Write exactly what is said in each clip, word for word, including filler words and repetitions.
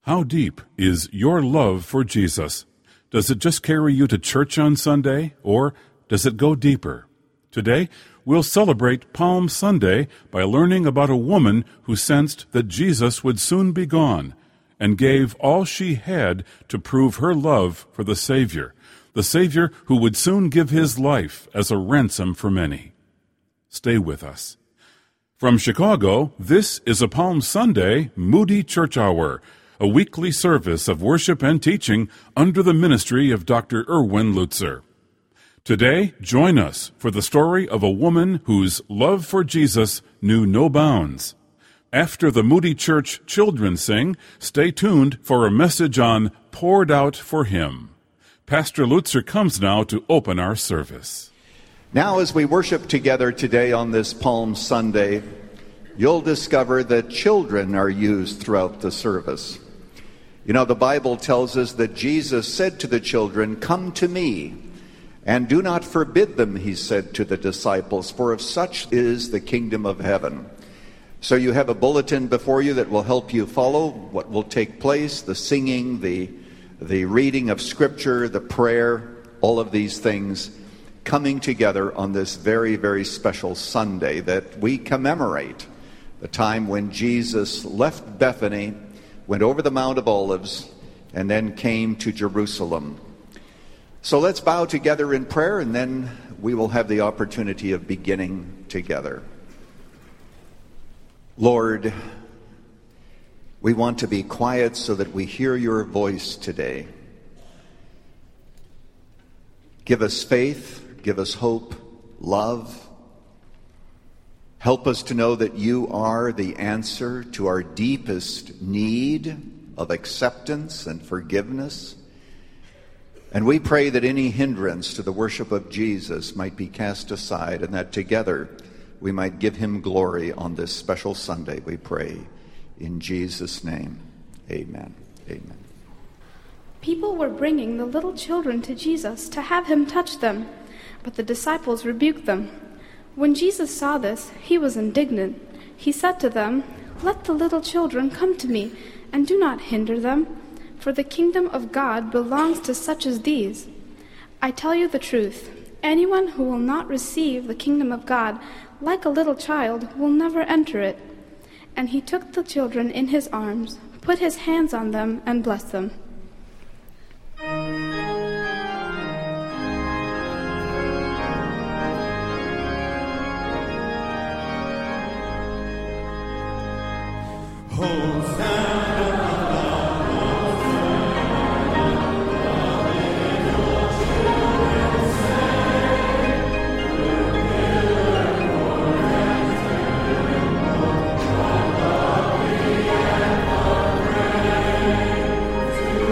How deep is your love for Jesus? Does it just carry you to church on Sunday, or does it go deeper? Today, we'll celebrate Palm Sunday by learning about a woman who sensed that Jesus would soon be gone and gave all she had to prove her love for the Savior, the Savior who would soon give his life as a ransom for many. Stay with us. From Chicago, this is a Palm Sunday Moody Church Hour, a weekly service of worship and teaching under the ministry of Doctor Erwin Lutzer. Today, join us for the story of a woman whose love for Jesus knew no bounds. After the Moody Church children sing, stay tuned for a message on Poured Out for Him. Pastor Lutzer comes now to open our service. Now, as we worship together today on this Palm Sunday, you'll discover that children are used throughout the service. You know, the Bible tells us that Jesus said to the children, "Come to me, and do not forbid them," he said to the disciples, "for of such is the kingdom of heaven." So you have a bulletin before you that will help you follow what will take place, the singing, the, the reading of Scripture, the prayer, all of these things coming together on this very, very special Sunday that we commemorate the time when Jesus left Bethany, went over the Mount of Olives, and then came to Jerusalem. So let's bow together in prayer, and then we will have the opportunity of beginning together. Lord, we want to be quiet so that we hear your voice today. Give us faith, give us hope, love. Help us to know that you are the answer to our deepest need of acceptance and forgiveness. And we pray that any hindrance to the worship of Jesus might be cast aside, and that together we might give him glory on this special Sunday, we pray. In Jesus' name, amen. Amen. People were bringing the little children to Jesus to have him touch them, but the disciples rebuked them. When Jesus saw this, he was indignant. He said to them, "Let the little children come to me, and do not hinder them, for the kingdom of God belongs to such as these. I tell you the truth, anyone who will not receive the kingdom of God like a little child will never enter it." And he took the children in his arms, put his hands on them, and blessed them. Hosanna,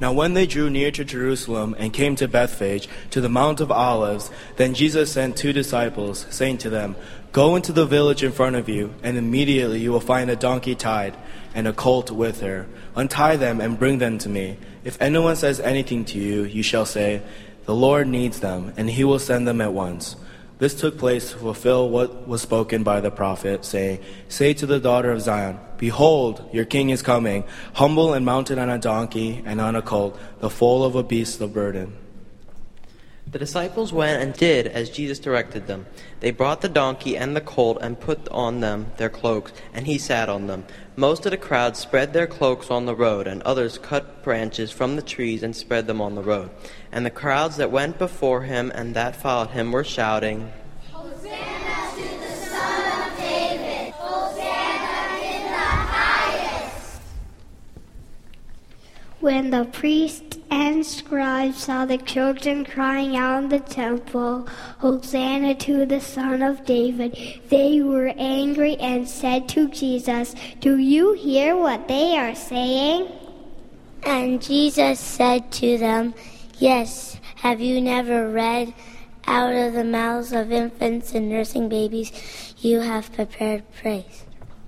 Now when they drew near to Jerusalem and came to Bethphage, to the Mount of Olives, then Jesus sent two disciples, saying to them, Go into the village in front of you, and immediately you will find a donkey tied, and a colt with her. Untie them and bring them to me. If anyone says anything to you, you shall say, The Lord needs them, and he will send them at once. This took place to fulfill what was spoken by the prophet, saying, Say to the daughter of Zion, Behold, your king is coming, humble and mounted on a donkey and on a colt, the foal of a beast of burden. The disciples went and did as Jesus directed them. They brought the donkey and the colt and put on them their cloaks, and he sat on them. Most of the crowd spread their cloaks on the road, and others cut branches from the trees and spread them on the road. And the crowds that went before him and that followed him were shouting, Hosanna to the Son of David! Hosanna in the highest! When the priests and scribes saw the children crying out in the temple, Hosanna to the Son of David, they were angry and said to Jesus, Do you hear what they are saying? And Jesus said to them, Yes, have you never read, Out of the mouths of infants and nursing babies you have prepared praise?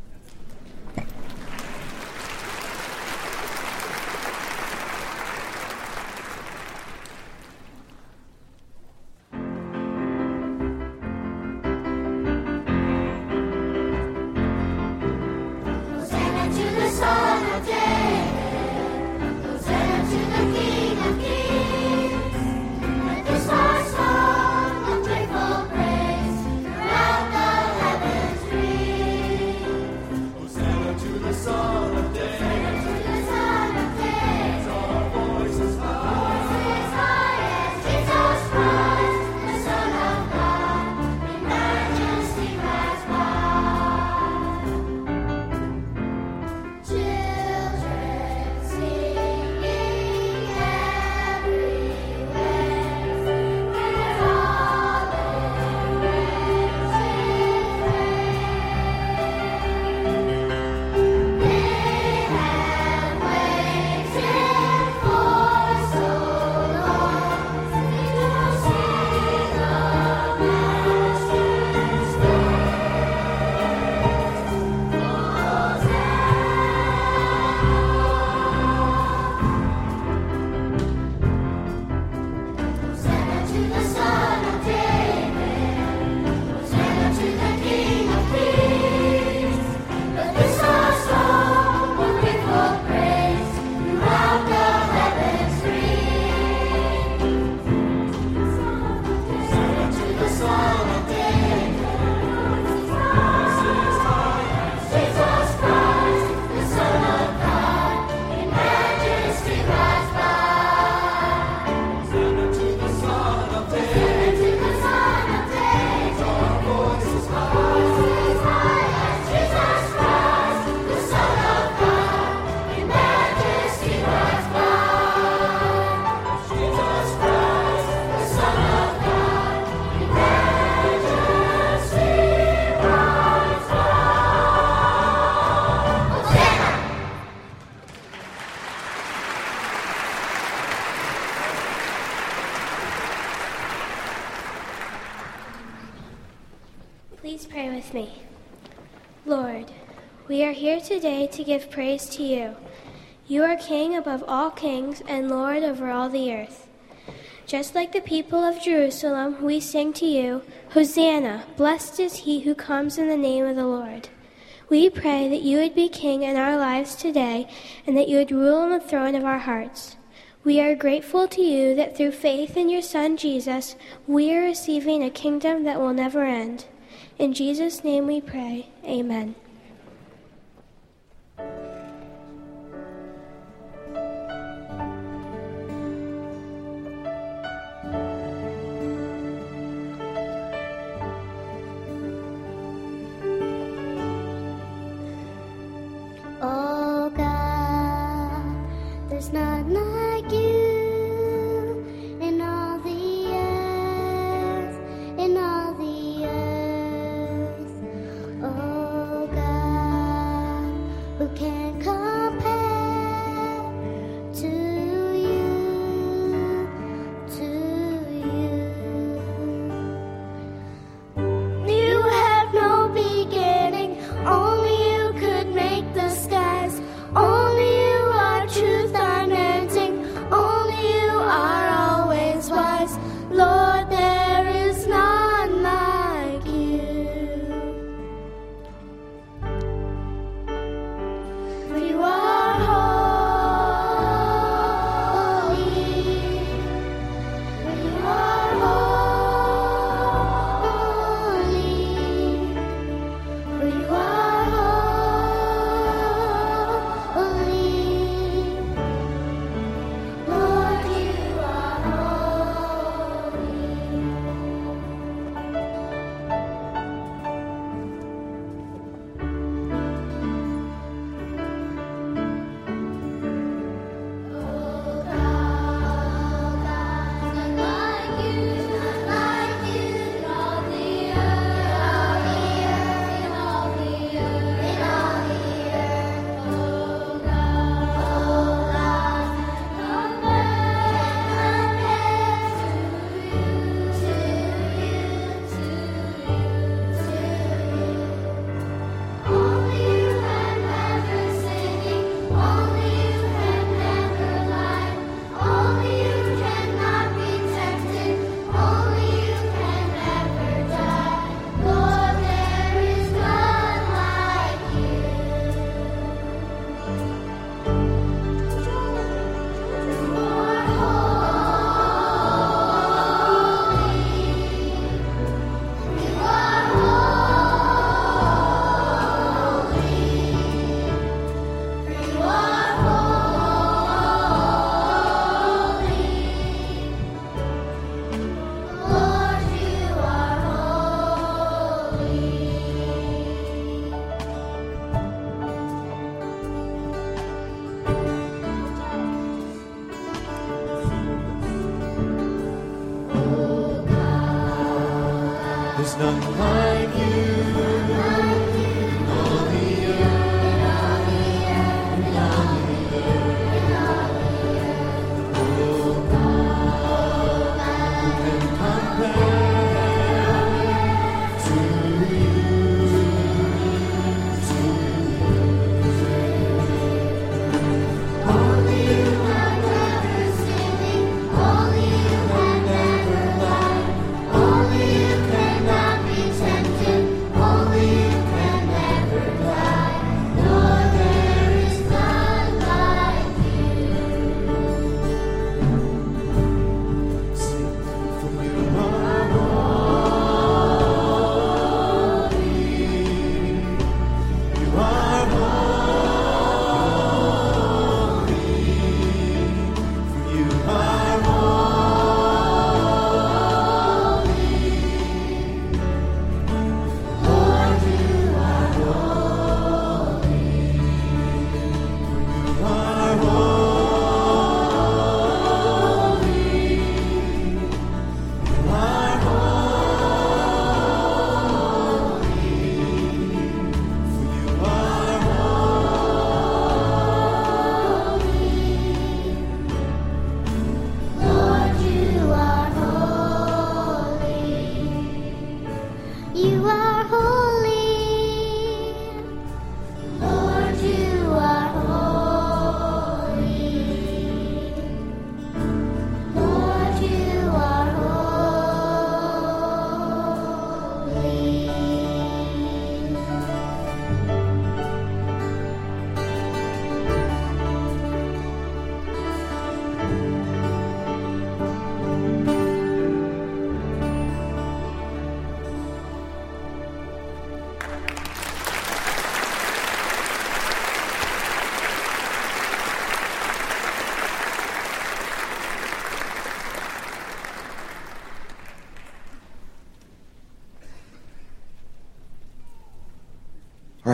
Please pray with me. Lord, we are here today to give praise to you. You are King above all kings and Lord over all the earth. Just like the people of Jerusalem, we sing to you, Hosanna, blessed is he who comes in the name of the Lord. We pray that you would be king in our lives today and that you would rule on the throne of our hearts. We are grateful to you that through faith in your Son, Jesus, we are receiving a kingdom that will never end. In Jesus' name we pray. Amen. Oh God, there's none like you in all the earth, in all the earth. Oh God.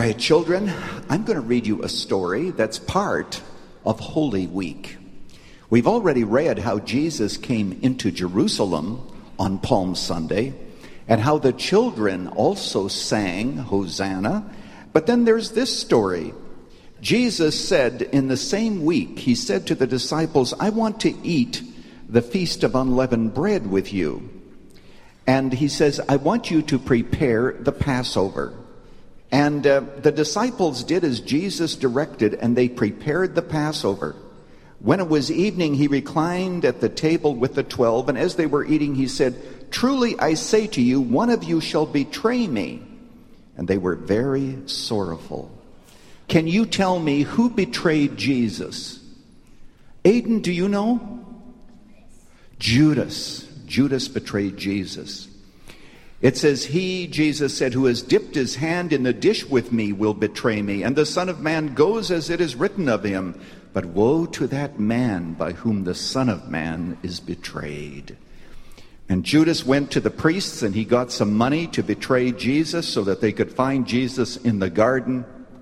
right, children, I'm going to read you a story that's part of Holy Week. We've already read how Jesus came into Jerusalem on Palm Sunday and how the children also sang Hosanna. But then there's this story. Jesus said in the same week, he said to the disciples, I want to eat the Feast of Unleavened Bread with you. And he says, I want you to prepare the Passover. And uh, the disciples did as Jesus directed, and they prepared the Passover. When it was evening, he reclined at the table with the twelve, and as they were eating, he said, Truly I say to you, one of you shall betray me. And they were very sorrowful. Can you tell me who betrayed Jesus? Aiden, do you know? Judas. Judas betrayed Jesus. It says, he, Jesus said, who has dipped his hand in the dish with me will betray me. And the Son of Man goes as it is written of him. But woe to that man by whom the Son of Man is betrayed. And Judas went to the priests and he got some money to betray Jesus so that they could find Jesus in the garden.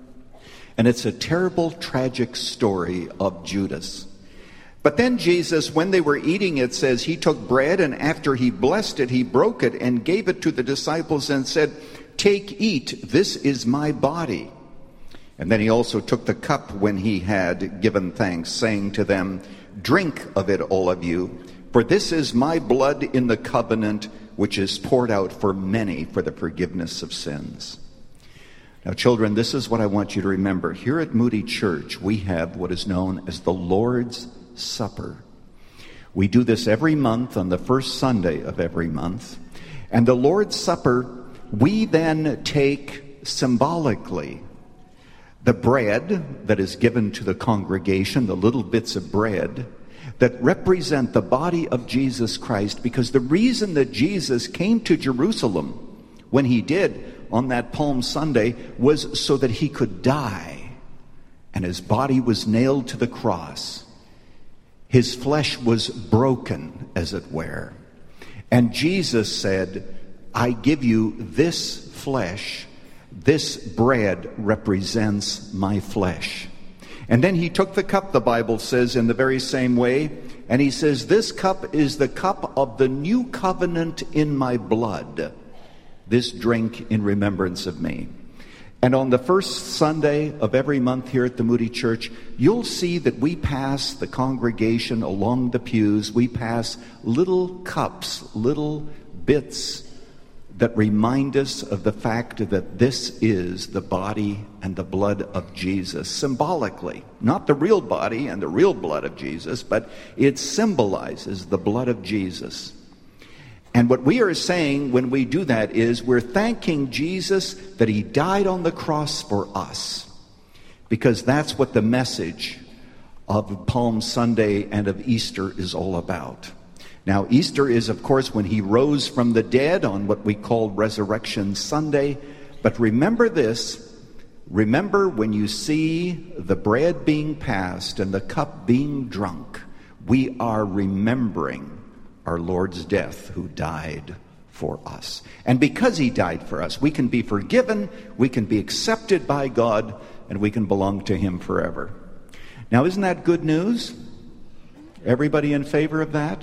And it's a terrible, tragic story of Judas. But then Jesus, when they were eating, it says, he took bread, and after he blessed it, he broke it and gave it to the disciples and said, Take, eat, this is my body. And then he also took the cup when he had given thanks, saying to them, Drink of it, all of you, for this is my blood in the covenant, which is poured out for many for the forgiveness of sins. Now, children, this is what I want you to remember. Here at Moody Church, we have what is known as the Lord's Supper. We do this every month on the first Sunday of every month. And the Lord's Supper, we then take symbolically the bread that is given to the congregation, the little bits of bread that represent the body of Jesus Christ, because the reason that Jesus came to Jerusalem when he did on that Palm Sunday was so that he could die, and his body was nailed to the cross. His flesh was broken, as it were. And Jesus said, I give you this flesh. This bread represents my flesh. And then he took the cup, the Bible says, in the very same way. And he says, this cup is the cup of the new covenant in my blood. This drink in remembrance of me. And on the first Sunday of every month here at the Moody Church, you'll see that we pass the congregation along the pews. We pass little cups, little bits that remind us of the fact that this is the body and the blood of Jesus, symbolically. Not the real body and the real blood of Jesus, but it symbolizes the blood of Jesus. And what we are saying when we do that is we're thanking Jesus that he died on the cross for us, because that's what the message of Palm Sunday and of Easter is all about. Now, Easter is, of course, when he rose from the dead on what we call Resurrection Sunday. But remember this, remember when you see the bread being passed and the cup being drunk, we are remembering our Lord's death, who died for us. And because he died for us, we can be forgiven, we can be accepted by God, and we can belong to him forever. Now, isn't that good news? Everybody in favor of that?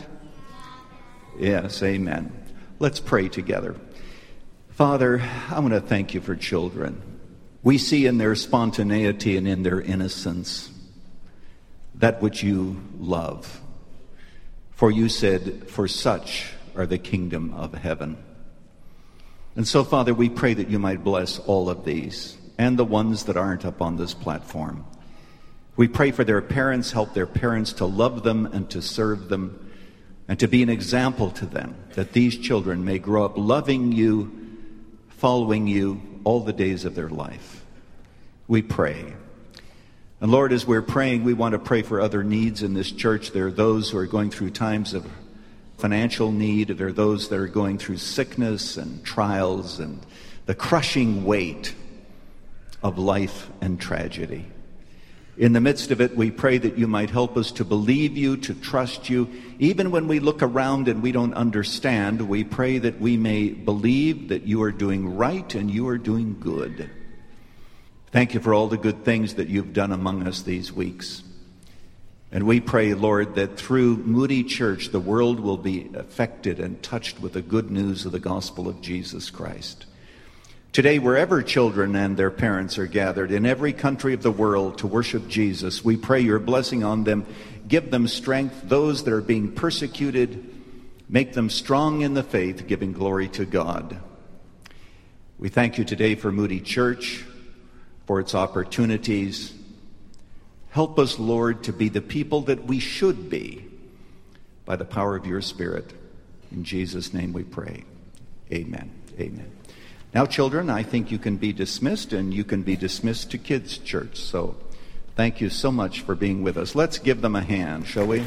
Yes, amen. Let's pray together. Father, I want to thank you for children. We see in their spontaneity and in their innocence that which you love. For you said, for such are the kingdom of heaven. And so, Father, we pray that you might bless all of these and the ones that aren't up on this platform. We pray for their parents, help their parents to love them and to serve them and to be an example to them, that these children may grow up loving you, following you all the days of their life. We pray. And Lord, as we're praying, we want to pray for other needs in this church. There are those who are going through times of financial need. There are those that are going through sickness and trials and the crushing weight of life and tragedy. In the midst of it, we pray that you might help us to believe you, to trust you. Even when we look around and we don't understand, we pray that we may believe that you are doing right and you are doing good. Thank you for all the good things that you've done among us these weeks. And we pray, Lord, that through Moody Church, the world will be affected and touched with the good news of the gospel of Jesus Christ. Today, wherever children and their parents are gathered, in every country of the world to worship Jesus, we pray your blessing on them. Give them strength. Those that are being persecuted, make them strong in the faith, giving glory to God. We thank you today for Moody Church, for its opportunities. Help us, Lord, to be the people that we should be by the power of your Spirit. In Jesus' name we pray. Amen. Amen. Now, children, I think you can be dismissed, and you can be dismissed to Kids Church. So thank you so much for being with us. Let's give them a hand, shall we?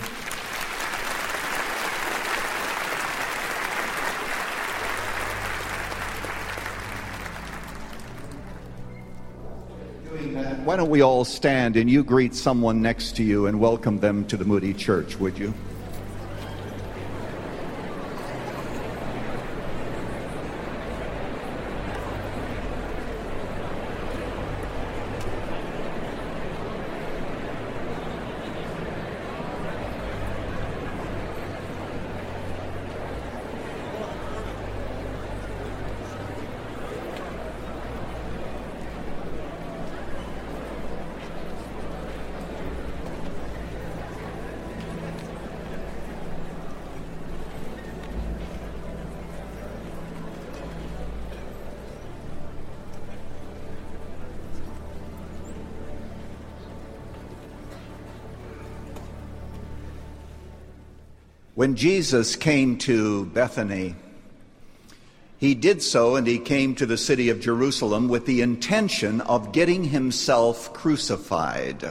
Why don't we all stand and you greet someone next to you and welcome them to the Moody Church, would you? When Jesus came to Bethany, he did so, and he came to the city of Jerusalem with the intention of getting himself crucified.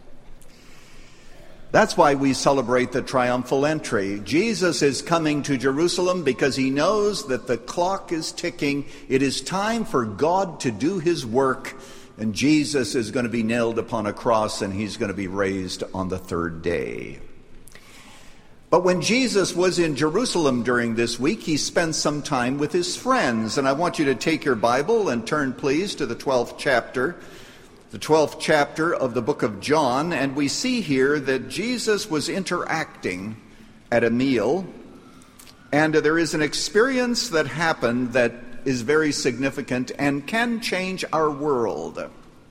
That's why we celebrate the triumphal entry. Jesus is coming to Jerusalem because he knows that the clock is ticking. It is time for God to do his work, and Jesus is going to be nailed upon a cross, and he's going to be raised on the third day. But when Jesus was in Jerusalem during this week, he spent some time with his friends. And I want you to take your Bible and turn, please, to the twelfth chapter, the twelfth chapter of the book of John. And we see here that Jesus was interacting at a meal. And there is an experience that happened that is very significant and can change our world.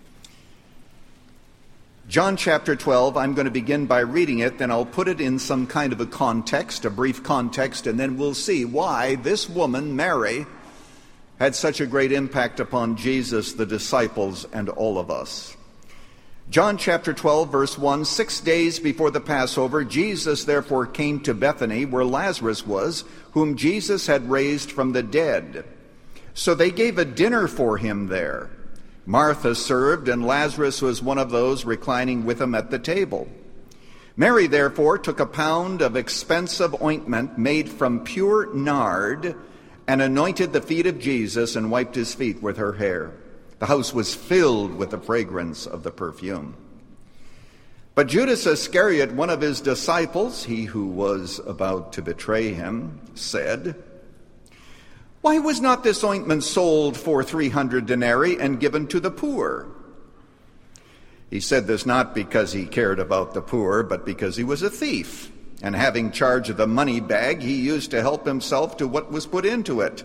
John chapter twelve, I'm going to begin by reading it, then I'll put it in some kind of a context, a brief context, and then we'll see why this woman, Mary, had such a great impact upon Jesus, the disciples, and all of us. John chapter twelve, verse one, six days before the Passover, Jesus therefore came to Bethany, where Lazarus was, whom Jesus had raised from the dead. So they gave a dinner for him there. Martha served, and Lazarus was one of those reclining with him at the table. Mary, therefore, took a pound of expensive ointment made from pure nard and anointed the feet of Jesus and wiped his feet with her hair. The house was filled with the fragrance of the perfume. But Judas Iscariot, one of his disciples, he who was about to betray him, said, "Why was not this ointment sold for three hundred denarii and given to the poor?" He said this not because he cared about the poor, but because he was a thief, and having charge of the money bag, he used to help himself to what was put into it.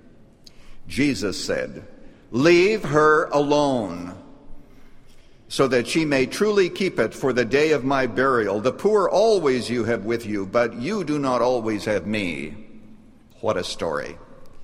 Jesus said, "Leave her alone, so that she may truly keep it for the day of my burial. The poor always you have with you, but you do not always have me." What a story.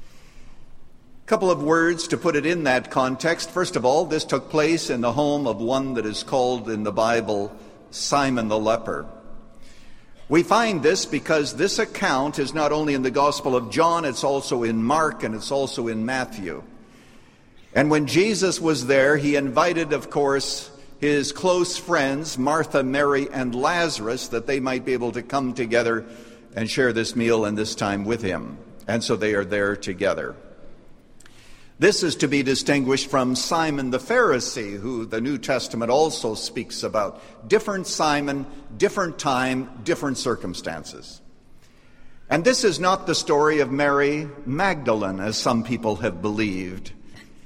Couple of words to put it in that context. First of all, this took place in the home of one that is called in the Bible Simon the leper. We find this because this account is not only in the Gospel of John, it's also in Mark, and it's also in Matthew. And when Jesus was there, he invited, of course, his close friends, Martha, Mary, and Lazarus, that they might be able to come together and share this meal and this time with him. And so they are there together. This is to be distinguished from Simon the Pharisee, who the New Testament also speaks about. Different Simon, different time, different circumstances. And this is not the story of Mary Magdalene, as some people have believed.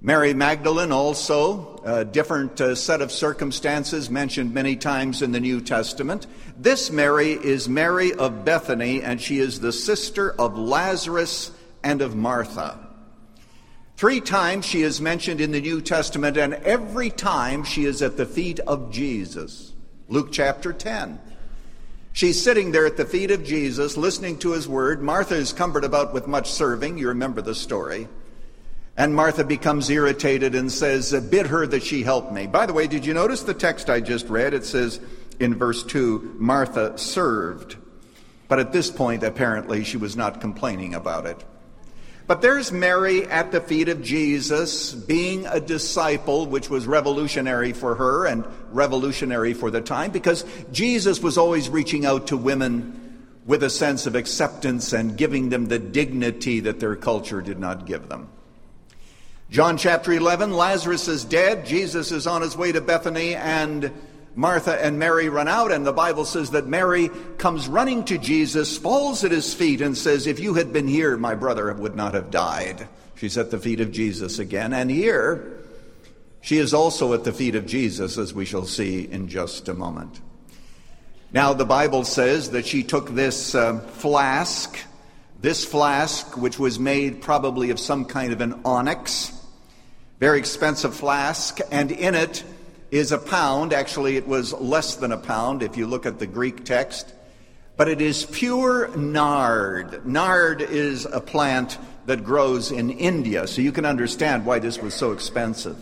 Mary Magdalene also, a different uh, set of circumstances mentioned many times in the New Testament. This Mary is Mary of Bethany, and she is the sister of Lazarus and of Martha. Three times she is mentioned in the New Testament, and every time she is at the feet of Jesus. Luke chapter ten. She's sitting there at the feet of Jesus, listening to his word. Martha is cumbered about with much serving. You remember the story. And Martha becomes irritated and says, bid her that she help me. By the way, did you notice the text I just read? It says in verse two, Martha served. But at this point, apparently, she was not complaining about it. But there's Mary at the feet of Jesus, being a disciple, which was revolutionary for her and revolutionary for the time, because Jesus was always reaching out to women with a sense of acceptance and giving them the dignity that their culture did not give them. John chapter eleven, Lazarus is dead. Jesus is on his way to Bethany, and Martha and Mary run out, and the Bible says that Mary comes running to Jesus, falls at his feet, and says, if you had been here, my brother would not have died. She's at the feet of Jesus again. And here, she is also at the feet of Jesus, as we shall see in just a moment. Now, the Bible says that she took this uh, flask, this flask, which was made probably of some kind of an onyx, very expensive flask, and in it is a pound. Actually, it was less than a pound if you look at the Greek text. But it is pure nard. Nard is a plant that grows in India, so you can understand why this was so expensive.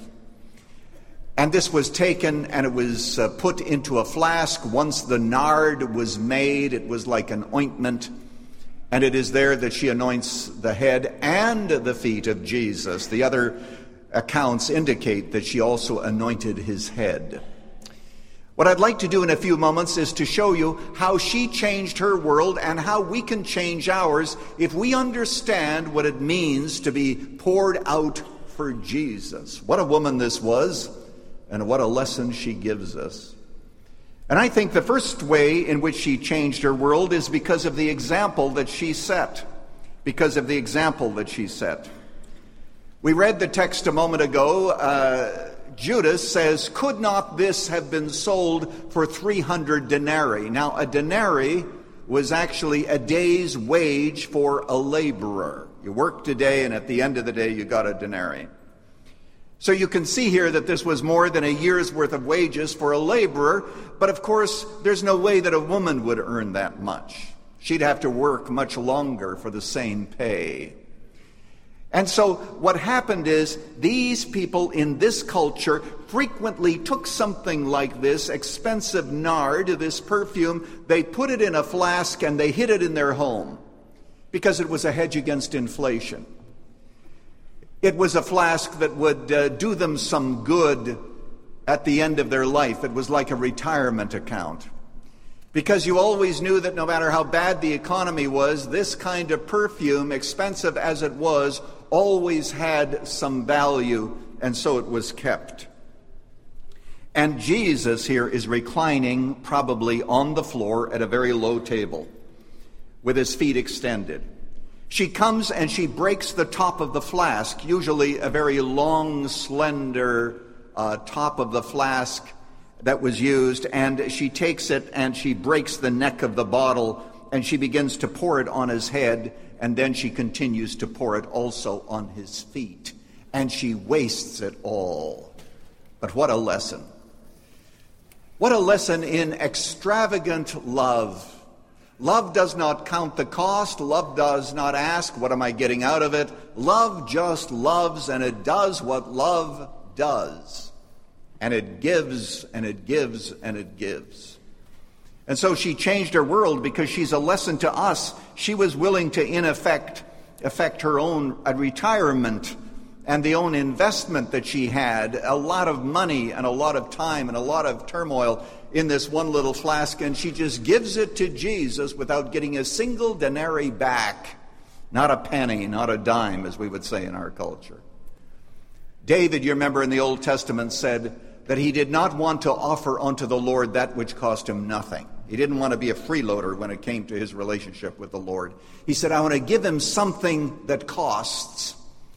And this was taken and it was uh, put into a flask. Once the nard was made, it was like an ointment. And it is there that she anoints the head and the feet of Jesus. The other accounts indicate that she also anointed his head. What I'd like to do in a few moments is to show you how she changed her world and how we can change ours if we understand what it means to be poured out for Jesus. What a woman this was, and what a lesson she gives us. And I think the first way in which she changed her world is because of the example that she set. Because of the example that she set. We read the text a moment ago. Uh, Judas says, could not this have been sold for three hundred denarii? Now, a denarii was actually a day's wage for a laborer. You worked a day, and at the end of the day, you got a denarii. So you can see here that this was more than a year's worth of wages for a laborer, but of course, there's no way that a woman would earn that much. She'd have to work much longer for the same pay. And so what happened is these people in this culture frequently took something like this expensive nard, this perfume, they put it in a flask and they hid it in their home because it was a hedge against inflation. It was a flask that would uh, do them some good at the end of their life. It was like a retirement account. Because you always knew that no matter how bad the economy was, this kind of perfume, expensive as it was, always had some value, and so it was kept. And Jesus here is reclining probably on the floor at a very low table with his feet extended. She comes and she breaks the top of the flask, usually a very long, slender uh, top of the flask that was used, and she takes it and she breaks the neck of the bottle and she begins to pour it on his head, and then she continues to pour it also on his feet, and she wastes it all. But what a lesson. What a lesson in extravagant love. Love does not count the cost. Love does not ask, what am I getting out of it? Love just loves, and it does what love does. And it gives, and it gives, and it gives. And so she changed her world because she's a lesson to us. She was willing to, in effect, affect her own retirement and the own investment that she had, a lot of money and a lot of time and a lot of turmoil in this one little flask, and she just gives it to Jesus without getting a single denarii back. Not a penny, not a dime, as we would say in our culture. David, you remember in the Old Testament, said that he did not want to offer unto the Lord that which cost him nothing. He didn't want to be a freeloader when it came to his relationship with the Lord. He said, I want to give him something that costs.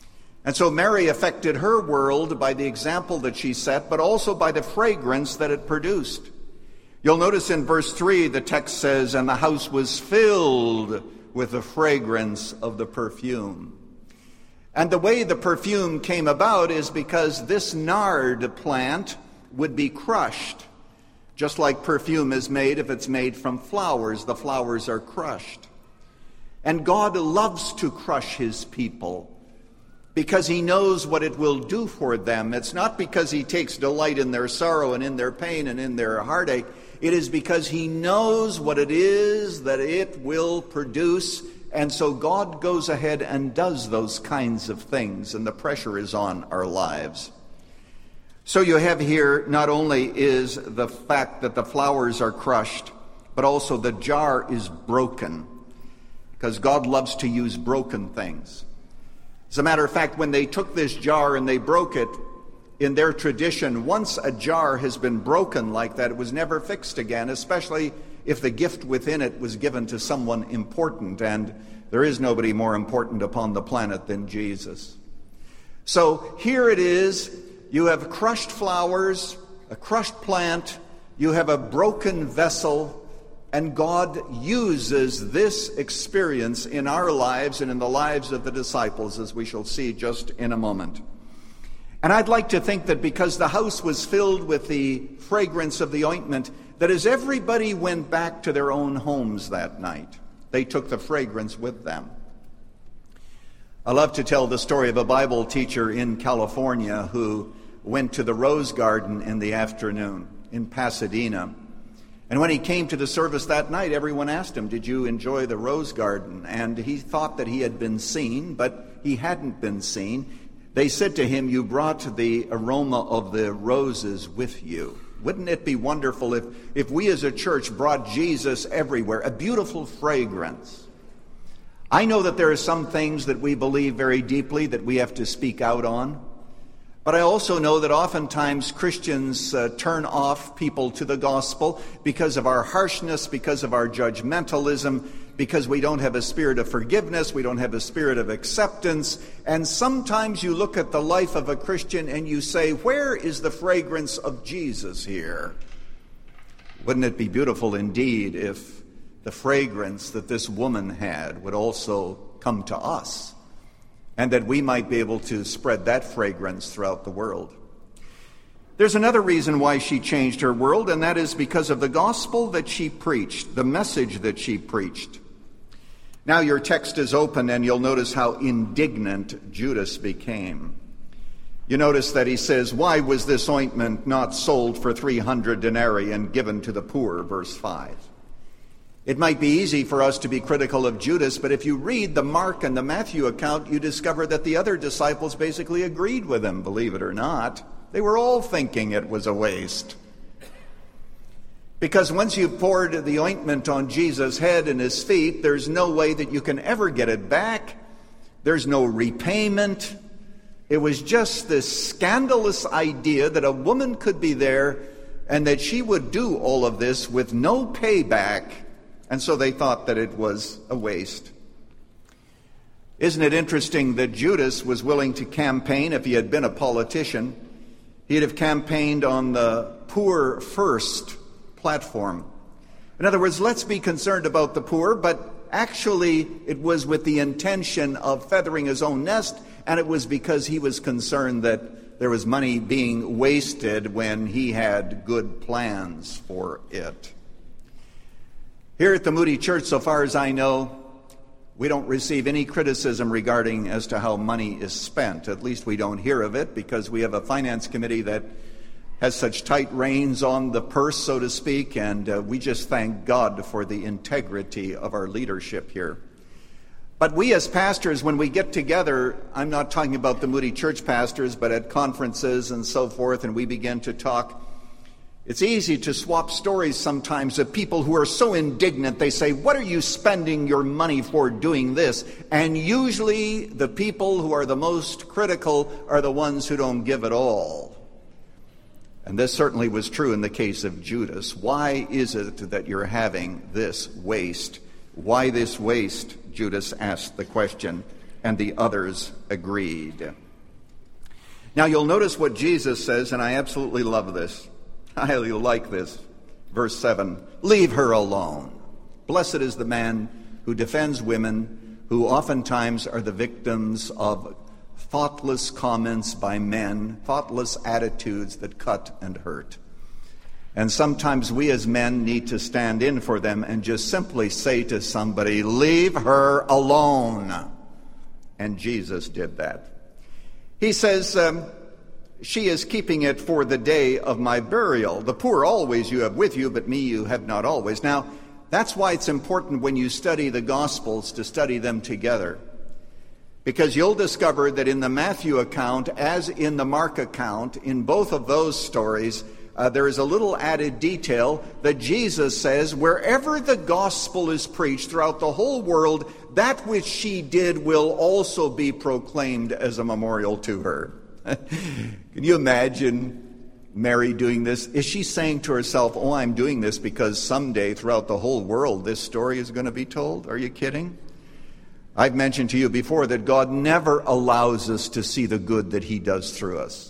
And so Mary affected her world by the example that she set, but also by the fragrance that it produced. You'll notice in verse three, the text says, "And the house was filled with the fragrance of the perfume." And the way the perfume came about is because this nard plant would be crushed, just like perfume is made if it's made from flowers. The flowers are crushed. And God loves to crush his people because he knows what it will do for them. It's not because he takes delight in their sorrow and in their pain and in their heartache. It is because he knows what it is that it will produce. And so God goes ahead and does those kinds of things, and the pressure is on our lives. So you have here, not only is the fact that the flowers are crushed, but also the jar is broken, because God loves to use broken things. As a matter of fact, when they took this jar and they broke it, in their tradition, once a jar has been broken like that, it was never fixed again, especially if the gift within it was given to someone important, and there is nobody more important upon the planet than Jesus. So here it is, you have crushed flowers, a crushed plant, you have a broken vessel, and God uses this experience in our lives and in the lives of the disciples, as we shall see just in a moment. And I'd like to think that because the house was filled with the fragrance of the ointment, that as everybody went back to their own homes that night, they took the fragrance with them. I love to tell the story of a Bible teacher in California who went to the Rose Garden in the afternoon in Pasadena. And when he came to the service that night, everyone asked him, "Did you enjoy the Rose Garden?" And he thought that he had been seen, but he hadn't been seen. They said to him, "You brought the aroma of the roses with you." Wouldn't it be wonderful if, if we as a church brought Jesus everywhere, a beautiful fragrance? I know that there are some things that we believe very deeply that we have to speak out on. But I also know that oftentimes Christians uh, turn off people to the gospel because of our harshness, because of our judgmentalism, because we don't have a spirit of forgiveness, we don't have a spirit of acceptance. And sometimes you look at the life of a Christian and you say, where is the fragrance of Jesus here? Wouldn't it be beautiful indeed if the fragrance that this woman had would also come to us, and that we might be able to spread that fragrance throughout the world? There's another reason why she changed her world, and that is because of the gospel that she preached, the message that she preached. Now your text is open, and you'll notice how indignant Judas became. You notice that he says, "Why was this ointment not sold for three hundred denarii and given to the poor?" Verse five. It might be easy for us to be critical of Judas, but if you read the Mark and the Matthew account, you discover that the other disciples basically agreed with him, believe it or not. They were all thinking it was a waste. Because once you've poured the ointment on Jesus' head and his feet, there's no way that you can ever get it back. There's no repayment. It was just this scandalous idea that a woman could be there and that she would do all of this with no payback. And so they thought that it was a waste. Isn't it interesting that Judas was willing to campaign? If he had been a politician, he'd have campaigned on the poor first platform. In other words, let's be concerned about the poor, but actually it was with the intention of feathering his own nest, and it was because he was concerned that there was money being wasted when he had good plans for it. Here at the Moody Church, so far as I know, we don't receive any criticism regarding as to how money is spent. At least we don't hear of it, because we have a finance committee that has such tight reins on the purse, so to speak, and uh, we just thank God for the integrity of our leadership here. But we as pastors, when we get together, I'm not talking about the Moody Church pastors, but at conferences and so forth, and we begin to talk, it's easy to swap stories sometimes of people who are so indignant. They say, "What are you spending your money for doing this?" And usually the people who are the most critical are the ones who don't give at all. And this certainly was true in the case of Judas. Why is it that you're having this waste? Why this waste? Judas asked the question, and the others agreed. Now you'll notice what Jesus says, and I absolutely love this. I like this. Verse seven, leave her alone. Blessed is the man who defends women, who oftentimes are the victims of thoughtless comments by men, thoughtless attitudes that cut and hurt. And sometimes we as men need to stand in for them and just simply say to somebody, leave her alone. And Jesus did that. He says, um, she is keeping it for the day of my burial. The poor always you have with you, but me you have not always. Now, that's why it's important when you study the Gospels to study them together. Because you'll discover that in the Matthew account, as in the Mark account, in both of those stories, uh, there is a little added detail that Jesus says, wherever the gospel is preached throughout the whole world, that which she did will also be proclaimed as a memorial to her. Can you imagine Mary doing this? Is she saying to herself, oh, I'm doing this because someday throughout the whole world this story is going to be told? Are you kidding? I've mentioned to you before that God never allows us to see the good that he does through us.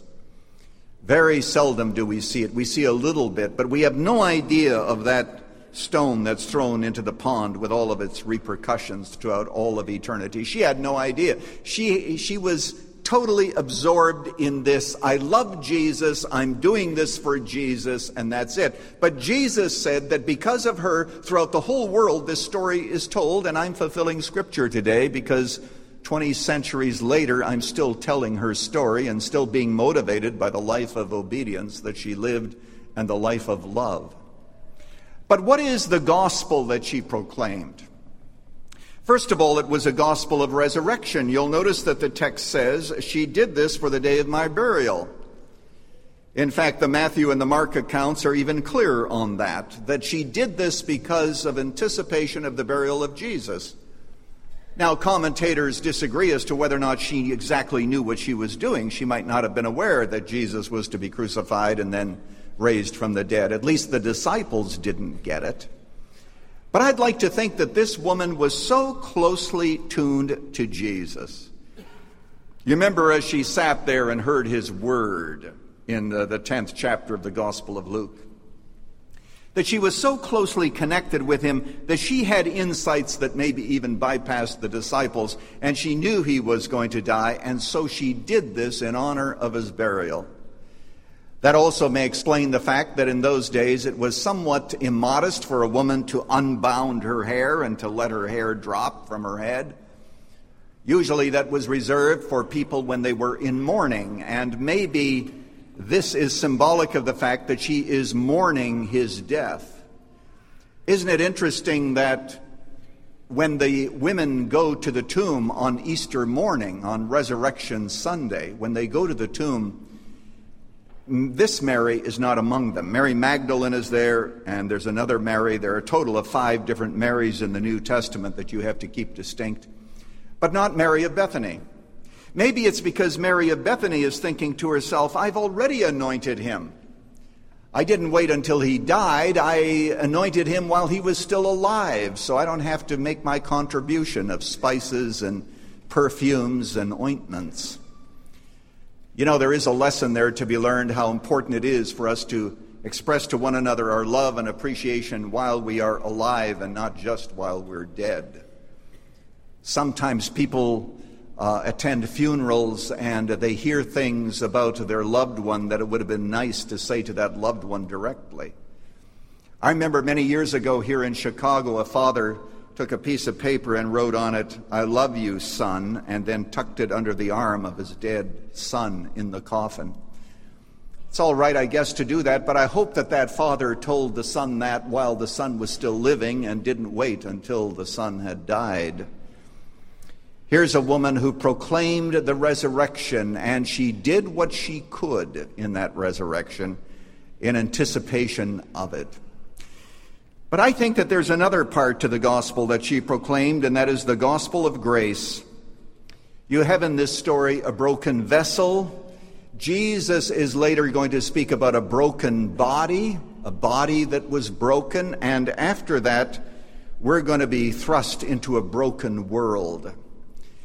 Very seldom do we see it. We see a little bit, but we have no idea of that stone that's thrown into the pond with all of its repercussions throughout all of eternity. She had no idea. She, she was totally absorbed in this. I love Jesus. I'm doing this for Jesus, and that's it. But Jesus said that because of her, throughout the whole world, this story is told, and I'm fulfilling Scripture today because twenty centuries later, I'm still telling her story and still being motivated by the life of obedience that she lived and the life of love. But what is the gospel that she proclaimed? First of all, it was a gospel of resurrection. You'll notice that the text says, she did this for the day of my burial. In fact, the Matthew and the Mark accounts are even clearer on that, that she did this because of anticipation of the burial of Jesus. Now, commentators disagree as to whether or not she exactly knew what she was doing. She might not have been aware that Jesus was to be crucified and then raised from the dead. At least the disciples didn't get it. But I'd like to think that this woman was so closely tuned to Jesus. You remember as she sat there and heard his word in the, the tenth chapter of the Gospel of Luke, that she was so closely connected with him that she had insights that maybe even bypassed the disciples, and she knew he was going to die, and so she did this in honor of his burial. That also may explain the fact that in those days it was somewhat immodest for a woman to unbound her hair and to let her hair drop from her head. Usually that was reserved for people when they were in mourning, and maybe this is symbolic of the fact that she is mourning his death. Isn't it interesting that when the women go to the tomb on Easter morning, on Resurrection Sunday, when they go to the tomb, this Mary is not among them. Mary Magdalene is there, and there's another Mary. There are a total of five different Marys in the New Testament that you have to keep distinct, but not Mary of Bethany. Maybe it's because Mary of Bethany is thinking to herself, I've already anointed him. I didn't wait until he died. I anointed him while he was still alive, so I don't have to make my contribution of spices and perfumes and ointments. You know, there is a lesson there to be learned, how important it is for us to express to one another our love and appreciation while we are alive and not just while we're dead. Sometimes people uh, attend funerals and they hear things about their loved one that it would have been nice to say to that loved one directly. I remember many years ago here in Chicago, a father took a piece of paper and wrote on it, I love you, son, and then tucked it under the arm of his dead son in the coffin. It's all right, I guess, to do that, but I hope that that father told the son that while the son was still living and didn't wait until the son had died. Here's a woman who proclaimed the resurrection, and she did what she could in that resurrection in anticipation of it. But I think that there's another part to the gospel that she proclaimed, and that is the gospel of grace. You have in this story a broken vessel. Jesus is later going to speak about a broken body, a body that was broken, and after that, we're going to be thrust into a broken world.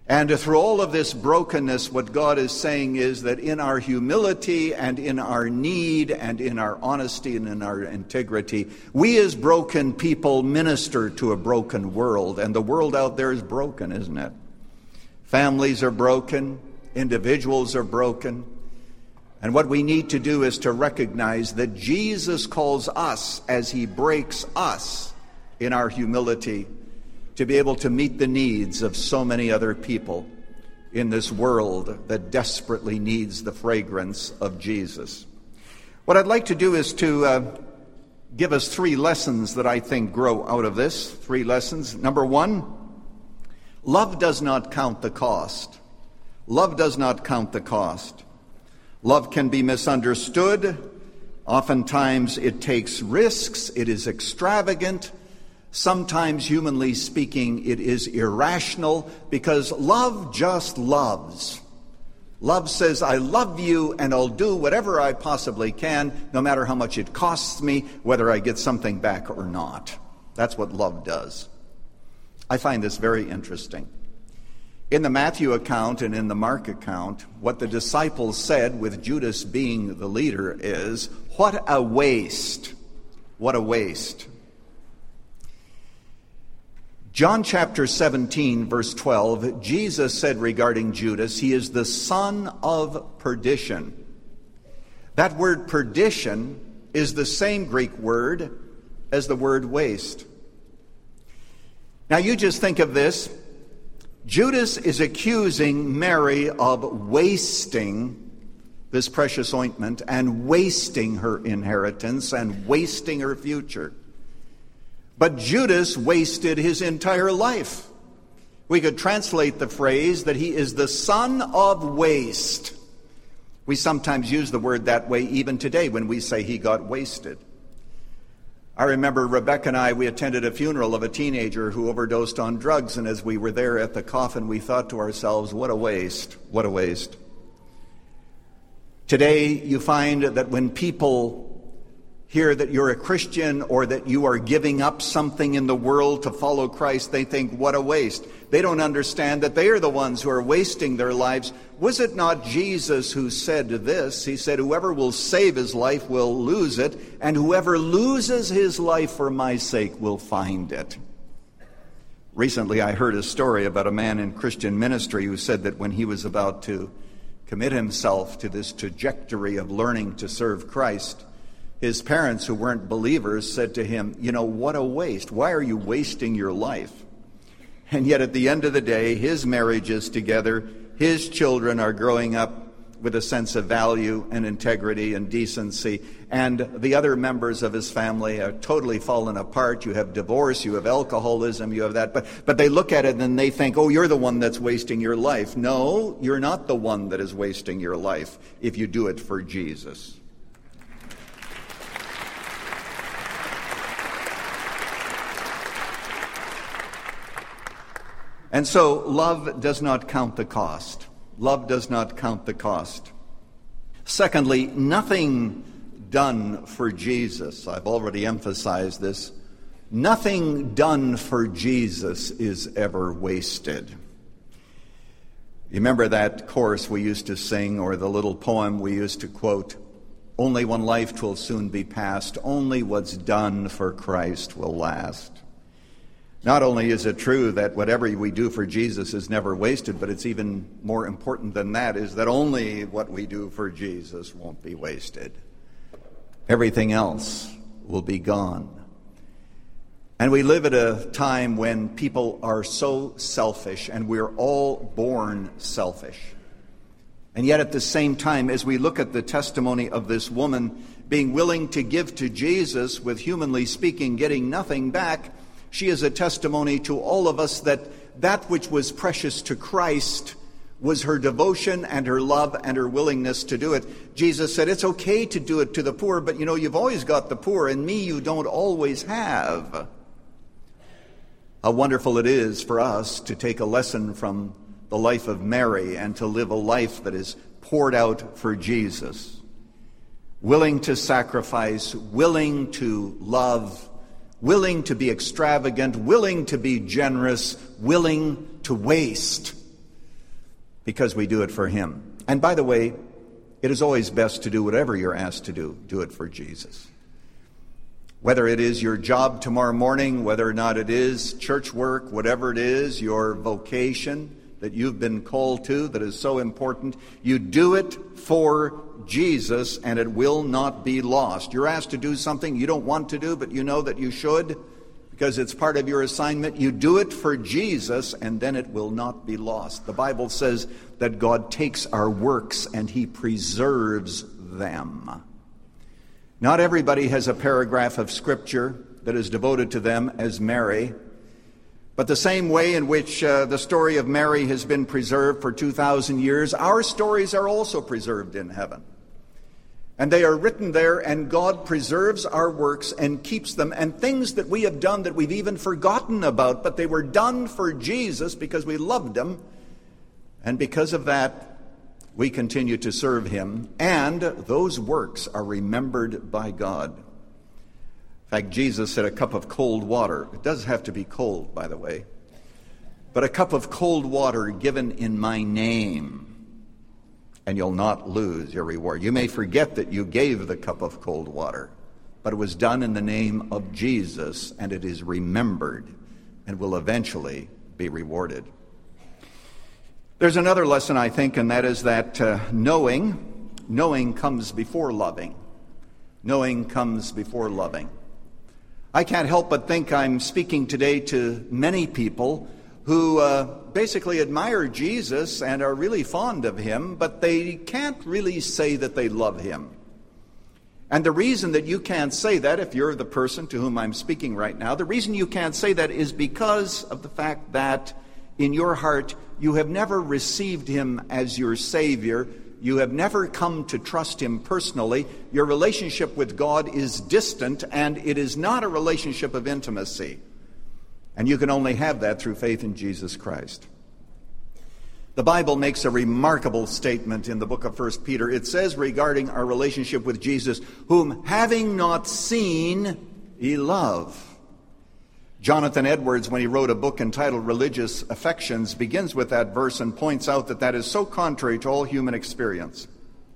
And through all of this brokenness, what God is saying is that in our humility and in our need and in our honesty and in our integrity, we as broken people minister to a broken world. And the world out there is broken, isn't it? Families are broken. Individuals are broken. And what we need to do is to recognize that Jesus calls us as he breaks us in our humility to be able to meet the needs of so many other people in this world that desperately needs the fragrance of Jesus. What I'd like to do is to uh, give us three lessons that I think grow out of this. Three lessons. Number one, love does not count the cost. Love does not count the cost. Love can be misunderstood. Oftentimes it takes risks. It is extravagant. Sometimes, humanly speaking, it is irrational because love just loves. Love says, I love you and I'll do whatever I possibly can, no matter how much it costs me, whether I get something back or not. That's what love does. I find this very interesting. In the Matthew account and in the Mark account, what the disciples said, with Judas being the leader, is, what a waste. What a waste. John chapter seventeen, verse twelve, Jesus said regarding Judas, he is the son of perdition. That word perdition is the same Greek word as the word waste. Now you just think of this. Judas is accusing Mary of wasting this precious ointment and wasting her inheritance and wasting her future. But Judas wasted his entire life. We could translate the phrase that he is the son of waste. We sometimes use the word that way even today when we say he got wasted. I remember Rebecca and I, we attended a funeral of a teenager who overdosed on drugs, and as we were there at the coffin, we thought to ourselves, what a waste, what a waste. Today, you find that when people hear that you're a Christian or that you are giving up something in the world to follow Christ, they think, what a waste. They don't understand that they are the ones who are wasting their lives. Was it not Jesus who said this? He said, whoever will save his life will lose it, and whoever loses his life for my sake will find it. Recently, I heard a story about a man in Christian ministry who said that when he was about to commit himself to this trajectory of learning to serve Christ, his parents, who weren't believers, said to him, you know, what a waste. Why are you wasting your life? And yet at the end of the day, his marriage is together. His children are growing up with a sense of value and integrity and decency. And the other members of his family are totally fallen apart. You have divorce, you have alcoholism, you have that. But, but they look at it and they think, oh, you're the one that's wasting your life. No, you're not the one that is wasting your life if you do it for Jesus. And so, love does not count the cost. Love does not count the cost. Secondly, nothing done for Jesus. I've already emphasized this. Nothing done for Jesus is ever wasted. You remember that chorus we used to sing, or the little poem we used to quote, only one life 'twill soon be past, only what's done for Christ will last. Not only is it true that whatever we do for Jesus is never wasted, but it's even more important than that, is that only what we do for Jesus won't be wasted. Everything else will be gone. And we live at a time when people are so selfish, and we're all born selfish. And yet at the same time, as we look at the testimony of this woman being willing to give to Jesus with, humanly speaking, getting nothing back, she is a testimony to all of us that that which was precious to Christ was her devotion and her love and her willingness to do it. Jesus said, it's okay to do it to the poor, but you know, you've always got the poor, and me you don't always have. How wonderful it is for us to take a lesson from the life of Mary and to live a life that is poured out for Jesus. Willing to sacrifice, willing to love, willing to be extravagant, willing to be generous, willing to waste because we do it for him. And by the way, it is always best to do whatever you're asked to do. Do it for Jesus. Whether it is your job tomorrow morning, whether or not it is church work, whatever it is, your vocation that you've been called to that is so important, you do it for Jesus and it will not be lost. You're asked to do something you don't want to do, but you know that you should because it's part of your assignment. You do it for Jesus and then it will not be lost. The Bible says that God takes our works and he preserves them. Not everybody has a paragraph of Scripture that is devoted to them as Mary, but the same way in which uh, the story of Mary has been preserved for two thousand years, our stories are also preserved in heaven. And they are written there, and God preserves our works and keeps them, and things that we have done that we've even forgotten about, but they were done for Jesus because we loved him, and because of that, we continue to serve him, and those works are remembered by God. In fact, Jesus said a cup of cold water. It does have to be cold, by the way. But a cup of cold water given in my name, and you'll not lose your reward. You may forget that you gave the cup of cold water, but it was done in the name of Jesus, and it is remembered and will eventually be rewarded. There's another lesson, I think, and that is that uh, knowing, knowing comes before loving. Knowing comes before loving. I can't help but think I'm speaking today to many people who uh, basically admire Jesus and are really fond of him, but they can't really say that they love him. And the reason that you can't say that, if you're the person to whom I'm speaking right now, the reason you can't say that is because of the fact that in your heart, you have never received him as your Savior. You have never come to trust him personally. Your relationship with God is distant, and it is not a relationship of intimacy. And you can only have that through faith in Jesus Christ. The Bible makes a remarkable statement in the book of First Peter. It says regarding our relationship with Jesus, whom having not seen, ye love. Jonathan Edwards, when he wrote a book entitled Religious Affections, begins with that verse and points out that that is so contrary to all human experience.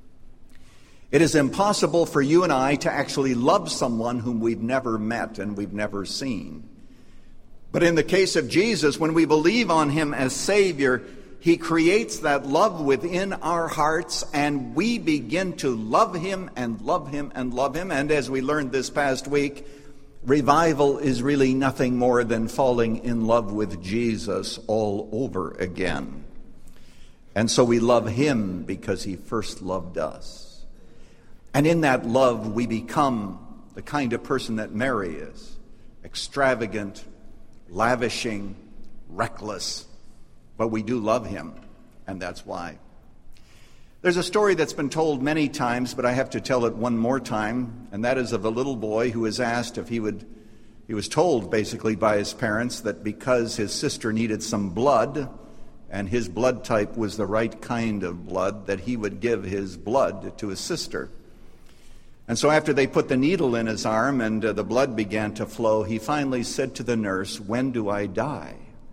It is impossible for you and I to actually love someone whom we've never met and we've never seen. But in the case of Jesus, when we believe on him as Savior, he creates that love within our hearts, and we begin to love him and love him and love him. And as we learned this past week, revival is really nothing more than falling in love with Jesus all over again. And so we love him because he first loved us. And in that love, we become the kind of person that Mary is. Extravagant, lavishing, reckless. But we do love him, and that's why. There's a story that's been told many times, but I have to tell it one more time, and that is of a little boy who was asked if he would, he was told basically by his parents that because his sister needed some blood, and his blood type was the right kind of blood, that he would give his blood to his sister. And so after they put the needle in his arm and uh, the blood began to flow, he finally said to the nurse, "When do I die?"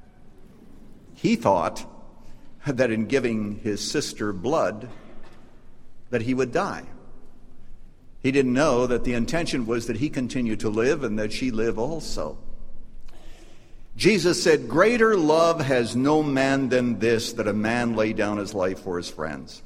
He thought that in giving his sister blood, that he would die. He didn't know that the intention was that he continue to live and that she live also. Jesus said, "Greater love has no man than this, that a man lay down his life for his friends."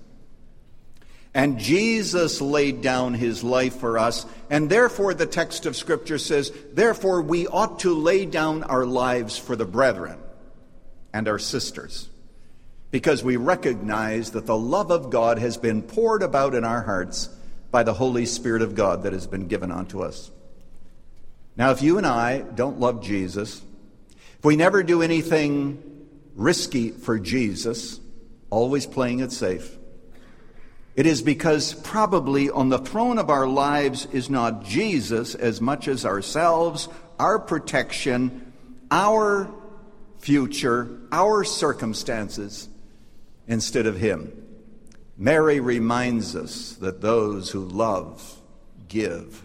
And Jesus laid down his life for us, and therefore the text of Scripture says, therefore we ought to lay down our lives for the brethren and our sisters, because we recognize that the love of God has been poured about in our hearts by the Holy Spirit of God that has been given unto us. Now, if you and I don't love Jesus, if we never do anything risky for Jesus, always playing it safe, it is because probably on the throne of our lives is not Jesus as much as ourselves, our protection, our future, our circumstances, instead of him. Mary reminds us that those who love give.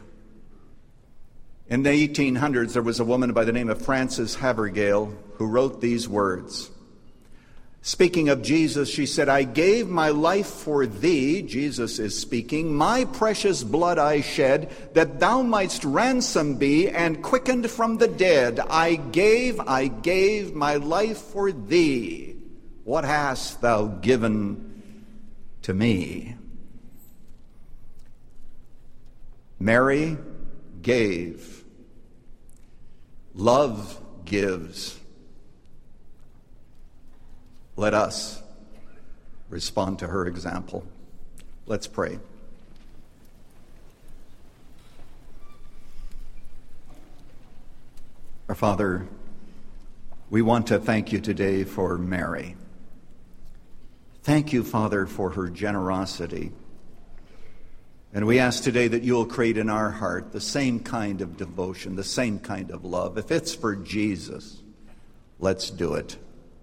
In the eighteen hundreds, there was a woman by the name of Frances Havergal who wrote these words: Speaking of Jesus, she said, I gave my life for thee, Jesus is speaking, my precious blood I shed, that thou mightst ransom be and quickened from the dead. I gave, I gave my life for thee. What hast thou given to me? Mary gave. Love gives. Let us respond to her example. Let's pray. Our Father, we want to thank you today for Mary. Thank you, Father, for her generosity. And we ask today that you'll create in our heart the same kind of devotion, the same kind of love. If it's for Jesus, let's do it.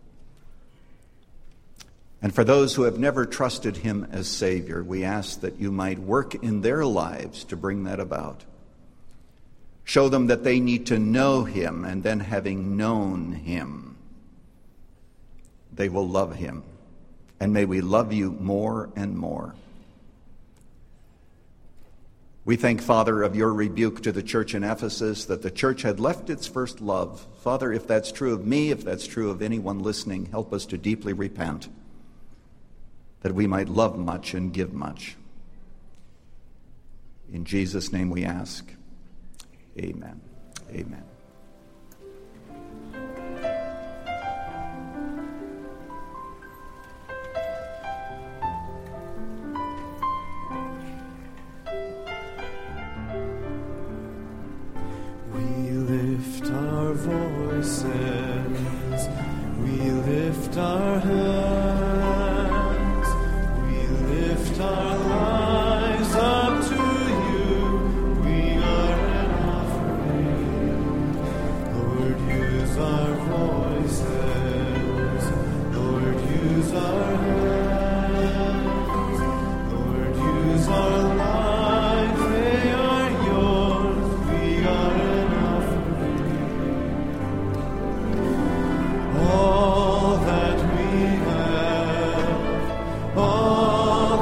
And for those who have never trusted him as Savior, we ask that you might work in their lives to bring that about. Show them that they need to know him, and then having known him, they will love him. And may we love you more and more. We thank, Father, of your rebuke to the church in Ephesus, that the church had left its first love. Father, if that's true of me, if that's true of anyone listening, help us to deeply repent, that we might love much and give much. In Jesus' name we ask. Amen. Amen. We lift our voices, we lift our hands. Our lives up to you, we are an offering. Lord, use our voices. Lord, use our hands. Lord, use our lives. They are yours. We are an offering. All that we have, all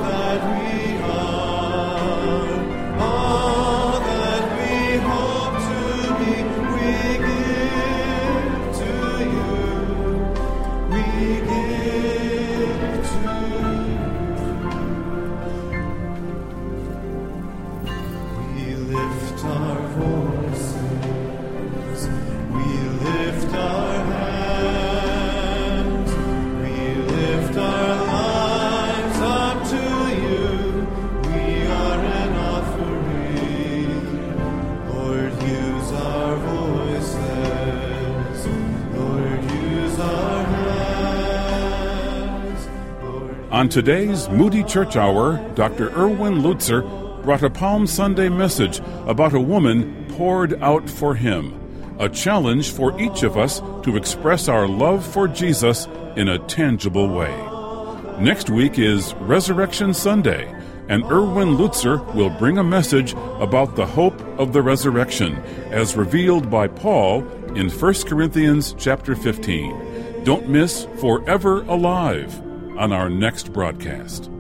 On today's Moody Church Hour, Doctor Erwin Lutzer brought a Palm Sunday message about a woman poured out for him, a challenge for each of us to express our love for Jesus in a tangible way. Next week is Resurrection Sunday, and Erwin Lutzer will bring a message about the hope of the resurrection as revealed by Paul in First Corinthians chapter fifteen. Don't miss Forever Alive on our next broadcast.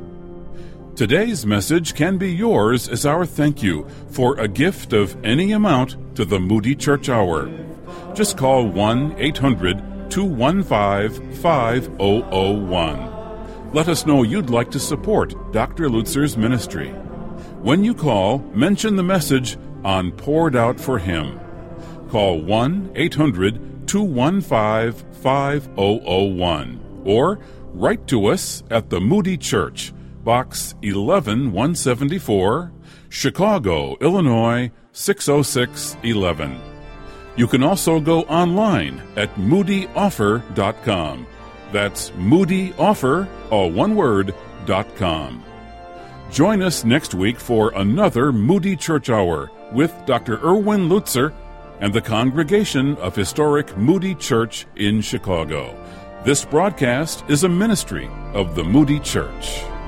Today's message can be yours as our thank you for a gift of any amount to the Moody Church Hour. Just call one eight hundred two one five five zero zero one. Let us know you'd like to support Doctor Lutzer's ministry. When you call, mention the message on Poured Out for Him. Call one eight hundred two one five five zero zero one or write to us at the Moody Church, Box eleven one seventy-four, Chicago, Illinois six oh six one one. You can also go online at moody offer dot com. That's moody offer, all one word, dot com. Join us next week for another Moody Church Hour with Doctor Erwin Lutzer and the congregation of historic Moody Church in Chicago. This broadcast is a ministry of the Moody Church.